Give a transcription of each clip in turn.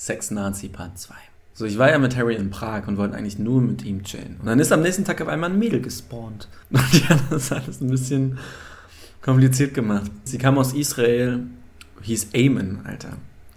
Sex-Nazi Part 2. So, ich war ja mit Harry in Prag und wollte eigentlich nur mit ihm chillen. Und dann ist am nächsten Tag auf einmal ein Mädel gespawnt. Und die hat das alles ein bisschen kompliziert gemacht. Sie kam aus Israel, hieß Eamon, Alter.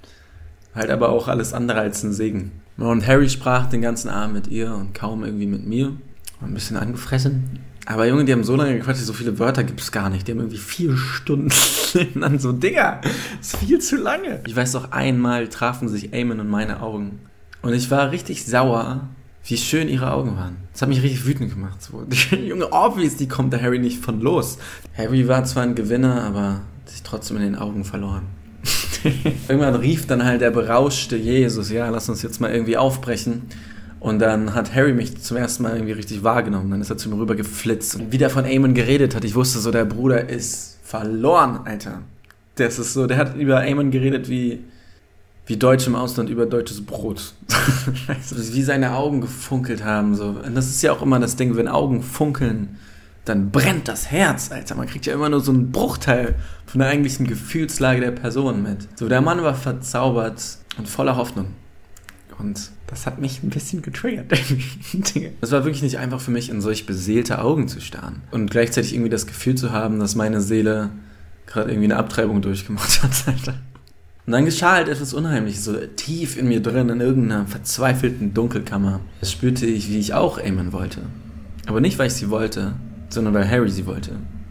Halt aber auch alles andere als ein Segen. Und Harry sprach den ganzen Abend mit ihr und kaum irgendwie mit mir. War ein bisschen angefressen. Aber Junge, die haben so lange gequatscht, so viele Wörter gibt es gar nicht. Die haben irgendwie 4 Stunden an so, Digga, das ist viel zu lange. Ich weiß doch, einmal trafen sich Eamon und meine Augen. Und ich war richtig sauer, wie schön ihre Augen waren. Das hat mich richtig wütend gemacht. So. Junge, obviously kommt der Harry nicht von los. Harry war zwar ein Gewinner, aber hat sich trotzdem in den Augen verloren. Irgendwann rief dann halt der berauschte Jesus, ja, lass uns jetzt mal irgendwie aufbrechen. Und dann hat Harry mich zum ersten Mal irgendwie richtig wahrgenommen. Dann ist er zu mir rüber geflitzt. Und wie der von Eamon geredet hat, ich wusste so, der Bruder ist verloren, Alter. Das ist so, der hat über Eamon geredet wie Deutsche im Ausland über deutsches Brot. Wie seine Augen gefunkelt haben. So. Und das ist ja auch immer das Ding, wenn Augen funkeln, dann brennt das Herz, Alter. Man kriegt ja immer nur so einen Bruchteil von der eigentlichen Gefühlslage der Person mit. So, der Mann war verzaubert und voller Hoffnung. Und das hat mich ein bisschen getriggert. Es war wirklich nicht einfach für mich, in solch beseelte Augen zu starren. Und gleichzeitig irgendwie das Gefühl zu haben, dass meine Seele gerade irgendwie eine Abtreibung durchgemacht hat, Alter. Und dann geschah halt etwas Unheimliches, so tief in mir drin, in irgendeiner verzweifelten Dunkelkammer. Das spürte ich, wie ich auch Eamon wollte. Aber nicht, weil ich sie wollte, sondern weil Harry sie wollte.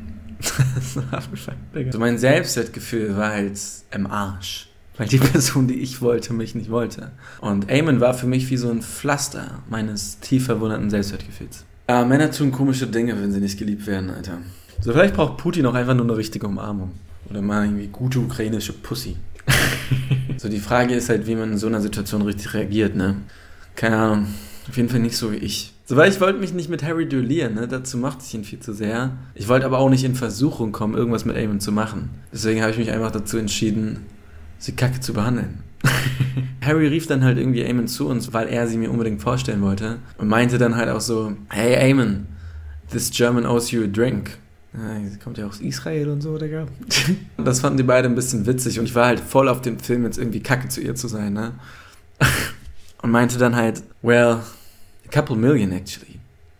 Das war abgefuckt, Digga. So mein Selbstwertgefühl war halt im Arsch. Weil die Person, die ich wollte, mich nicht wollte. Und Eamon war für mich wie so ein Pflaster meines tief verwunderten Selbstwertgefühls. Ja, Männer tun komische Dinge, wenn sie nicht geliebt werden, Alter. So, vielleicht braucht Putin auch einfach nur eine richtige Umarmung. Oder mal irgendwie gute ukrainische Pussy. So, die Frage ist halt, wie man in so einer Situation richtig reagiert, ne? Keine Ahnung. Auf jeden Fall nicht so wie ich. So, weil ich wollte mich nicht mit Harry duellieren, ne? Dazu mochte ich ihn viel zu sehr. Ich wollte aber auch nicht in Versuchung kommen, irgendwas mit Eamon zu machen. Deswegen habe ich mich einfach dazu entschieden, sie kacke zu behandeln. Harry rief dann halt irgendwie Eamon zu uns, weil er sie mir unbedingt vorstellen wollte. Und meinte dann halt auch so, hey Eamon, this German owes you a drink. Ja, sie kommt ja aus Israel und so, Digga. Das fanden die beide ein bisschen witzig und ich war halt voll auf dem Film, jetzt irgendwie kacke zu ihr zu sein, ne? Und meinte dann halt, well, a couple million actually.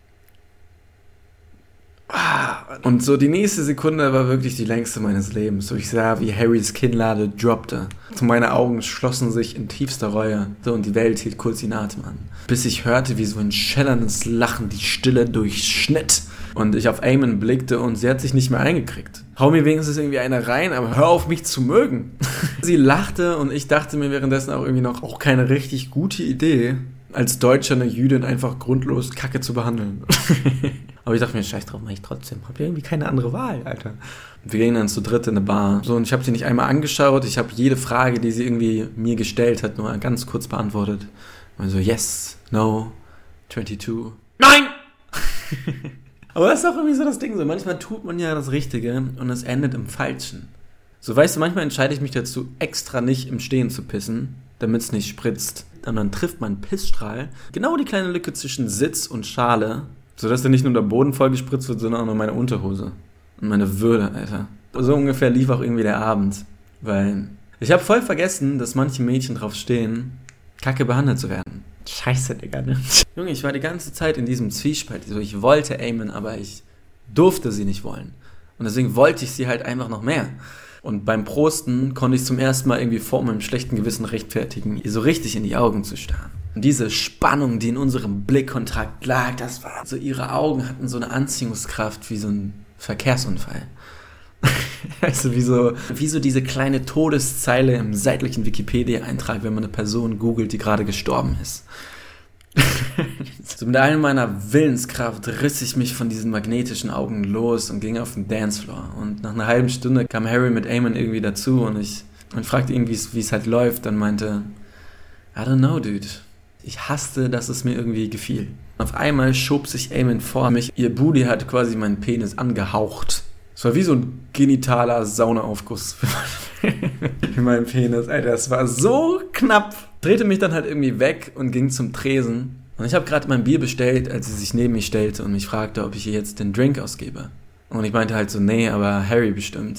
Und so die nächste Sekunde war wirklich die längste meines Lebens. So ich sah, wie Harrys Kinnlade droppte. So meine Augen schlossen sich in tiefster Reue. So, und die Welt hielt kurz den Atem an. Bis ich hörte, wie so ein schellerndes Lachen die Stille durchschnitt. Und ich auf Eamon blickte und sie hat sich nicht mehr eingekriegt. Hau mir wenigstens irgendwie eine rein, aber hör auf mich zu mögen. Sie lachte und ich dachte mir währenddessen auch irgendwie noch, auch keine richtig gute Idee, als Deutscher eine Jüdin einfach grundlos kacke zu behandeln. Aber ich dachte mir, scheiß drauf, mach ich trotzdem. Hab ja irgendwie keine andere Wahl, Alter. Wir gingen dann zu dritt in eine Bar. So, und ich habe sie nicht einmal angeschaut. Ich habe jede Frage, die sie irgendwie mir gestellt hat, nur ganz kurz beantwortet. Und so, yes, no, 22. Nein! Aber das ist auch irgendwie so das Ding so. Manchmal tut man ja das Richtige und es endet im Falschen. So, weißt du, manchmal entscheide ich mich dazu, extra nicht im Stehen zu pissen, damit es nicht spritzt. Und dann trifft mein Pissstrahl genau die kleine Lücke zwischen Sitz und Schale, sodass dann nicht nur der Boden voll gespritzt wird, sondern auch noch meine Unterhose. Und meine Würde, Alter. So ungefähr lief auch irgendwie der Abend. Weil ich habe voll vergessen, dass manche Mädchen drauf stehen, kacke behandelt zu werden. Scheiße, Digga, ne? Junge, ich war die ganze Zeit in diesem Zwiespalt. So, ich wollte Eamon, aber ich durfte sie nicht wollen. Und deswegen wollte ich sie halt einfach noch mehr. Und beim Prosten konnte ich zum ersten Mal irgendwie vor meinem schlechten Gewissen rechtfertigen, ihr so richtig in die Augen zu starren. Und diese Spannung, die in unserem Blickkontakt lag, das war so, ihre Augen hatten so eine Anziehungskraft wie so ein Verkehrsunfall. Weißt du, wie so diese kleine Todeszeile im seitlichen Wikipedia-Eintrag, wenn man eine Person googelt, die gerade gestorben ist. So mit all meiner Willenskraft riss ich mich von diesen magnetischen Augen los und ging auf den Dancefloor. Und nach einer halben Stunde kam Harry mit Eamon irgendwie dazu und ich fragte ihn, wie es halt läuft. Dann meinte, I don't know, dude. Ich hasste, dass es mir irgendwie gefiel. Auf einmal schob sich Eamon vor mich. Ihr Booty hat quasi meinen Penis angehaucht. Es war wie so ein genitaler Saunaaufguss für meinen Penis. Alter, das war so knapp. Drehte mich dann halt irgendwie weg und ging zum Tresen. Und ich habe gerade mein Bier bestellt, als sie sich neben mich stellte und mich fragte, ob ich ihr jetzt den Drink ausgebe. Und ich meinte halt so, nee, aber Harry bestimmt.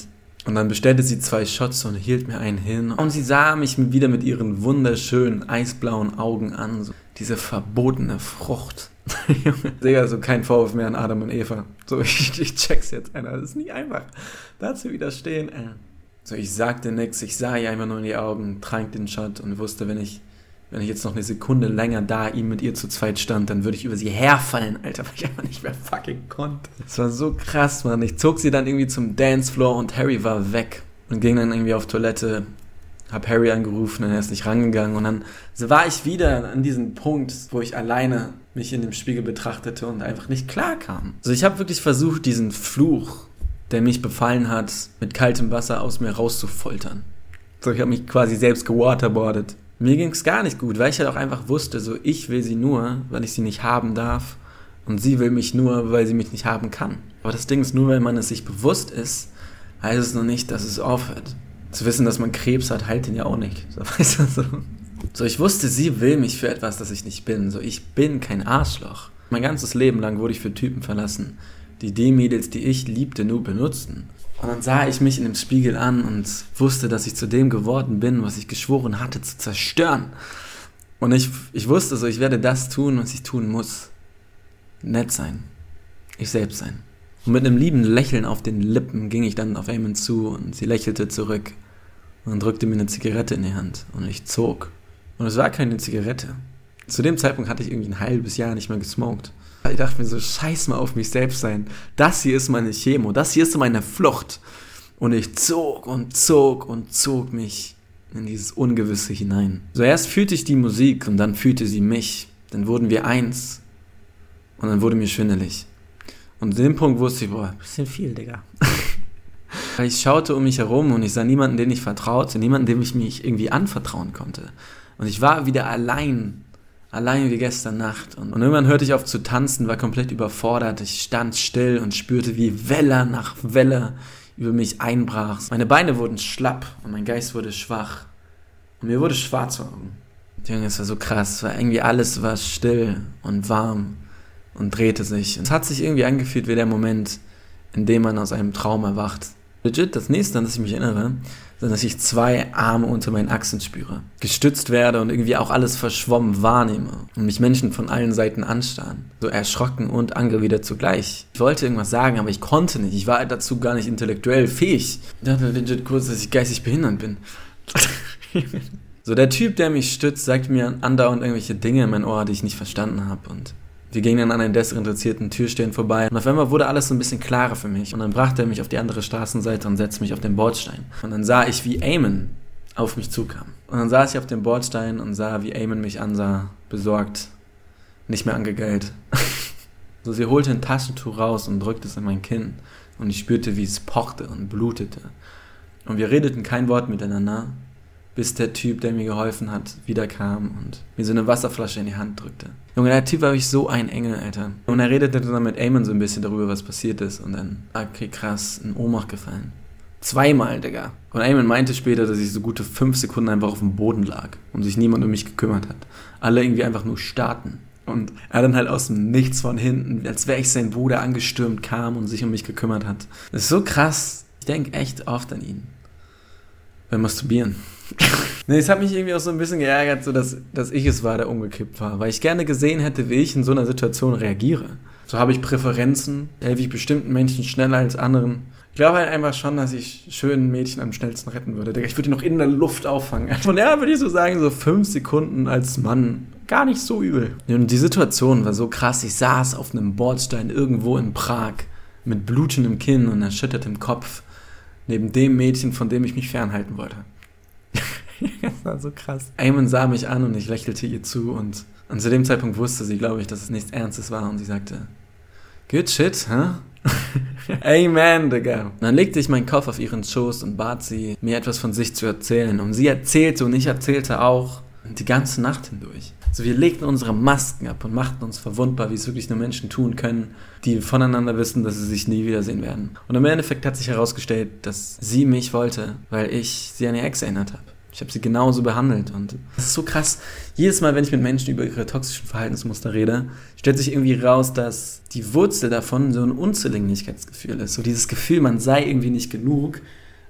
Und dann bestellte sie 2 Shots und hielt mir einen hin. Und sie sah mich wieder mit ihren wunderschönen, eisblauen Augen an. So, diese verbotene Frucht. Digga, so kein Vorwurf mehr an Adam und Eva. So, ich check's jetzt, Alter. Das ist nicht einfach, da zu widerstehen, ey. So, ich sagte nix, ich sah ihr einfach nur in die Augen, trank den Shot und wusste, wenn ich jetzt noch eine Sekunde länger da ihm mit ihr zu zweit stand, dann würde ich über sie herfallen, Alter, weil ich einfach nicht mehr fucking konnte. Das war so krass, Mann. Ich zog sie dann irgendwie zum Dancefloor und Harry war weg und ging dann irgendwie auf Toilette, hab Harry angerufen und er ist nicht rangegangen und dann war ich wieder an diesem Punkt, wo ich alleine mich in dem Spiegel betrachtete und einfach nicht klar kam. Also ich habe wirklich versucht, diesen Fluch, der mich befallen hat, mit kaltem Wasser aus mir rauszufoltern. So, ich habe mich quasi selbst gewaterboardet. Mir ging es gar nicht gut, weil ich halt auch einfach wusste, so ich will sie nur, weil ich sie nicht haben darf und sie will mich nur, weil sie mich nicht haben kann. Aber das Ding ist, nur weil man es sich bewusst ist, heißt es noch nicht, dass es aufhört. Zu wissen, dass man Krebs hat, heilt ihn ja auch nicht. So, weißt du, so, ich wusste, sie will mich für etwas, das ich nicht bin. So, ich bin kein Arschloch. Mein ganzes Leben lang wurde ich für Typen verlassen, die Mädels, die ich liebte, nur benutzten. Und dann sah ich mich in dem Spiegel an und wusste, dass ich zu dem geworden bin, was ich geschworen hatte zu zerstören. Und ich wusste so, ich werde das tun, was ich tun muss. Nett sein. Ich selbst sein. Und mit einem lieben Lächeln auf den Lippen ging ich dann auf Eamon zu und sie lächelte zurück und drückte mir eine Zigarette in die Hand. Und ich zog. Und es war keine Zigarette. Zu dem Zeitpunkt hatte ich irgendwie ein halbes Jahr nicht mehr gesmoked. Ich dachte mir so, scheiß mal auf mich selbst sein. Das hier ist meine Chemo, das hier ist meine Flucht. Und ich zog und zog und zog mich in dieses Ungewisse hinein. Zuerst fühlte ich die Musik und dann fühlte sie mich. Dann wurden wir eins. Und dann wurde mir schwindelig. Und an dem Punkt wusste ich, boah, bisschen viel, Digga. Ich schaute um mich herum und ich sah niemanden, den ich vertraute, niemanden, dem ich mich irgendwie anvertrauen konnte. Und ich war wieder allein wie gestern Nacht. Und irgendwann hörte ich auf zu tanzen, war komplett überfordert. Ich stand still und spürte, wie Welle nach Welle über mich einbrach. Meine Beine wurden schlapp und mein Geist wurde schwach. Und mir wurde schwarz vor Augen. Junge, es war so krass. Irgendwie alles war still und warm und drehte sich. Und es hat sich irgendwie angefühlt wie der Moment, in dem man aus einem Traum erwacht. Legit, das nächste, an das ich mich erinnere, ist, dass ich 2 Arme unter meinen Achseln spüre, gestützt werde und irgendwie auch alles verschwommen wahrnehme und mich Menschen von allen Seiten anstarren. So erschrocken und angewidert zugleich. Ich wollte irgendwas sagen, aber ich konnte nicht. Ich war dazu gar nicht intellektuell fähig. Ich dachte legit kurz, dass ich geistig behindert bin. So, der Typ, der mich stützt, sagt mir andauernd irgendwelche Dinge in mein Ohr, die ich nicht verstanden habe und wir gingen dann an einem desinteressierten Türstehen vorbei und auf einmal wurde alles so ein bisschen klarer für mich und dann brachte er mich auf die andere Straßenseite und setzte mich auf den Bordstein. Und dann sah ich, wie Eamon auf mich zukam. Und dann saß ich auf dem Bordstein und sah, wie Eamon mich ansah, besorgt, nicht mehr angegeilt. So, sie holte ein Taschentuch raus und drückte es in mein Kinn und ich spürte, wie es pochte und blutete. Und wir redeten kein Wort miteinander, bis der Typ, der mir geholfen hat, wiederkam und mir so eine Wasserflasche in die Hand drückte. Junge, der Typ war wirklich so ein Engel, Alter. Und er redete dann mit Eamon so ein bisschen darüber, was passiert ist. Und dann, okay, krass, in Ohnmacht gefallen. 2-mal, Digga. Und Eamon meinte später, dass ich so gute 5 Sekunden einfach auf dem Boden lag und sich niemand um mich gekümmert hat. Alle irgendwie einfach nur starrten. Und er dann halt aus dem Nichts von hinten, als wäre ich sein Bruder, angestürmt kam und sich um mich gekümmert hat. Das ist so krass. Ich denke echt oft an ihn. Beim Masturbieren. Nee, es hat mich irgendwie auch so ein bisschen geärgert, so dass ich es war, der umgekippt war. Weil ich gerne gesehen hätte, wie ich in so einer Situation reagiere. So habe ich Präferenzen, helfe ich bestimmten Menschen schneller als anderen. Ich glaube halt einfach schon, dass ich schönen Mädchen am schnellsten retten würde. Ich würde die noch in der Luft auffangen. Von daher würde ich so sagen, so 5 Sekunden als Mann, gar nicht so übel. Und die Situation war so krass. Ich saß auf einem Bordstein irgendwo in Prag mit blutendem Kinn und erschüttertem Kopf neben dem Mädchen, von dem ich mich fernhalten wollte. Das war so krass. Eamon sah mich an und ich lächelte ihr zu und zu dem Zeitpunkt wusste sie, glaube ich, dass es nichts Ernstes war und sie sagte, good shit, huh? Amen, Digga. Und dann legte ich meinen Kopf auf ihren Schoß und bat sie, mir etwas von sich zu erzählen. Und sie erzählte und ich erzählte auch die ganze Nacht hindurch. So, wir legten unsere Masken ab und machten uns verwundbar, wie es wirklich nur Menschen tun können, die voneinander wissen, dass sie sich nie wiedersehen werden. Und im Endeffekt hat sich herausgestellt, dass sie mich wollte, weil ich sie an ihr Ex erinnert habe. Ich habe sie genauso behandelt und das ist so krass. Jedes Mal, wenn ich mit Menschen über ihre toxischen Verhaltensmuster rede, stellt sich irgendwie raus, dass die Wurzel davon so ein Unzulänglichkeitsgefühl ist. So dieses Gefühl, man sei irgendwie nicht genug,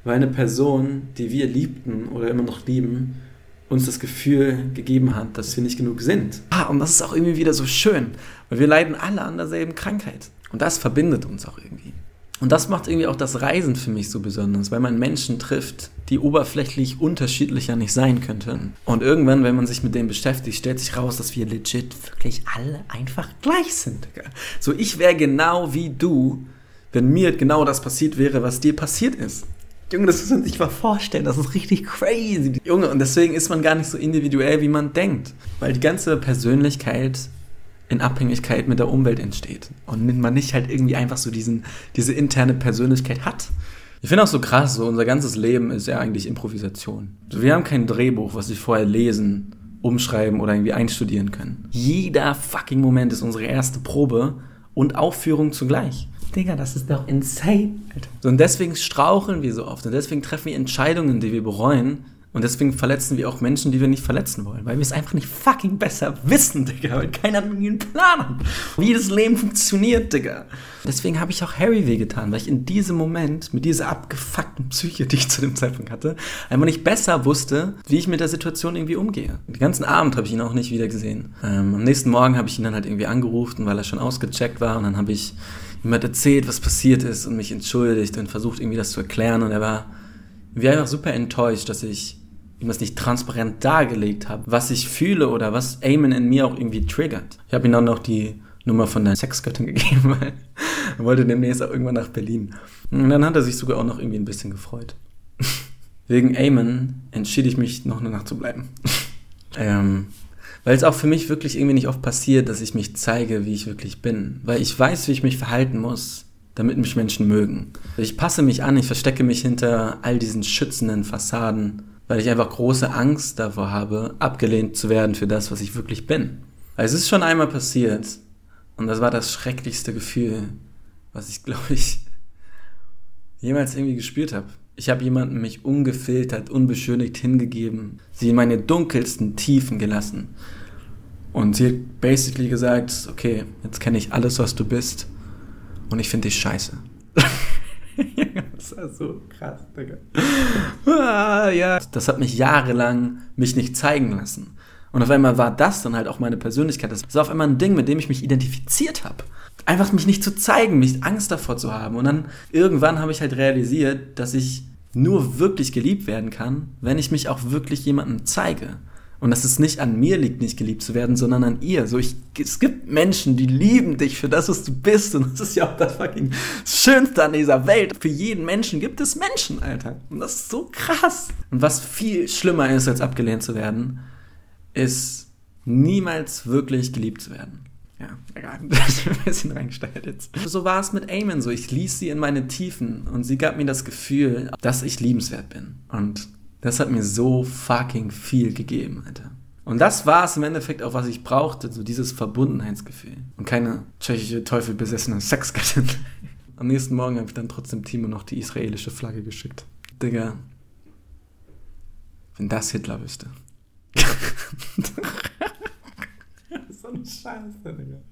weil eine Person, die wir liebten oder immer noch lieben, uns das Gefühl gegeben hat, dass wir nicht genug sind. Und das ist auch irgendwie wieder so schön, weil wir leiden alle an derselben Krankheit. Und das verbindet uns auch irgendwie. Und das macht irgendwie auch das Reisen für mich so besonders, weil man Menschen trifft, die oberflächlich unterschiedlicher nicht sein könnten. Und irgendwann, wenn man sich mit denen beschäftigt, stellt sich raus, dass wir legit wirklich alle einfach gleich sind, Digga. So, ich wäre genau wie du, wenn mir genau das passiert wäre, was dir passiert ist. Junge, das muss man sich mal vorstellen, das ist richtig crazy. Junge, und deswegen ist man gar nicht so individuell, wie man denkt. Weil die ganze Persönlichkeit in Abhängigkeit mit der Umwelt entsteht. Und man nicht halt irgendwie einfach so diese interne Persönlichkeit hat. Ich finde auch so krass, so unser ganzes Leben ist ja eigentlich Improvisation. Also wir haben kein Drehbuch, was wir vorher lesen, umschreiben oder irgendwie einstudieren können. Jeder fucking Moment ist unsere erste Probe und Aufführung zugleich. Digga, das ist doch insane, Alter. So, und deswegen straucheln wir so oft und deswegen treffen wir Entscheidungen, die wir bereuen. Und deswegen verletzen wir auch Menschen, die wir nicht verletzen wollen. Weil wir es einfach nicht fucking besser wissen, Digga. Weil keiner einen Plan hat, wie das Leben funktioniert, Digga. Deswegen habe ich auch Harry wehgetan. Weil ich in diesem Moment, mit dieser abgefuckten Psyche, die ich zu dem Zeitpunkt hatte, einfach nicht besser wusste, wie ich mit der Situation irgendwie umgehe. Den ganzen Abend habe ich ihn auch nicht wieder gesehen. Am nächsten Morgen habe ich ihn dann halt irgendwie angerufen, weil er schon ausgecheckt war. Und dann habe ich ihm halt erzählt, was passiert ist und mich entschuldigt und versucht irgendwie das zu erklären. Und er war einfach super enttäuscht, dass ich ihm das nicht transparent dargelegt habe, was ich fühle oder was Eamon in mir auch irgendwie triggert. Ich habe ihm dann noch die Nummer von der Sexgöttin gegeben, weil er wollte demnächst auch irgendwann nach Berlin. Und dann hat er sich sogar auch noch irgendwie ein bisschen gefreut. Wegen Eamon entschied ich mich, noch eine Nacht zu bleiben. Weil es auch für mich wirklich irgendwie nicht oft passiert, dass ich mich zeige, wie ich wirklich bin. Weil ich weiß, wie ich mich verhalten muss, damit mich Menschen mögen. Ich passe mich an, ich verstecke mich hinter all diesen schützenden Fassaden, weil ich einfach große Angst davor habe, abgelehnt zu werden für das, was ich wirklich bin. Es ist schon einmal passiert und das war das schrecklichste Gefühl, was ich, glaube ich, jemals irgendwie gespürt habe. Ich habe jemandem mich ungefiltert, unbeschönigt hingegeben, sie in meine dunkelsten Tiefen gelassen. Und sie hat basically gesagt, okay, jetzt kenne ich alles, was du bist und ich finde dich scheiße. Das war so krass, Digga. Ja. Das hat mich jahrelang mich nicht zeigen lassen. Und auf einmal war das dann halt auch meine Persönlichkeit. Das war auf einmal ein Ding, mit dem ich mich identifiziert habe. Einfach mich nicht zu zeigen, mich Angst davor zu haben. Und dann irgendwann habe ich halt realisiert, dass ich nur wirklich geliebt werden kann, wenn ich mich auch wirklich jemandem zeige. Und dass es nicht an mir liegt, nicht geliebt zu werden, sondern an ihr. Es gibt Menschen, die lieben dich für das, was du bist. Und das ist ja auch das fucking Schönste an dieser Welt. Für jeden Menschen gibt es Menschen, Alter. Und das ist so krass. Und was viel schlimmer ist, als abgelehnt zu werden, ist niemals wirklich geliebt zu werden. Ja, egal. Das ist ein bisschen reingesteigert jetzt. So war es mit Eamon so. Ich ließ sie in meine Tiefen und sie gab mir das Gefühl, dass ich liebenswert bin. Und das hat mir so fucking viel gegeben, Alter. Und das war es im Endeffekt auch, was ich brauchte, so dieses Verbundenheitsgefühl. Und keine tschechische, teufelbesessene Sexgöttin. Am nächsten Morgen habe ich dann trotzdem Timo noch die israelische Flagge geschickt. Digga, wenn das Hitler wüsste. So eine Scheiße, Digga.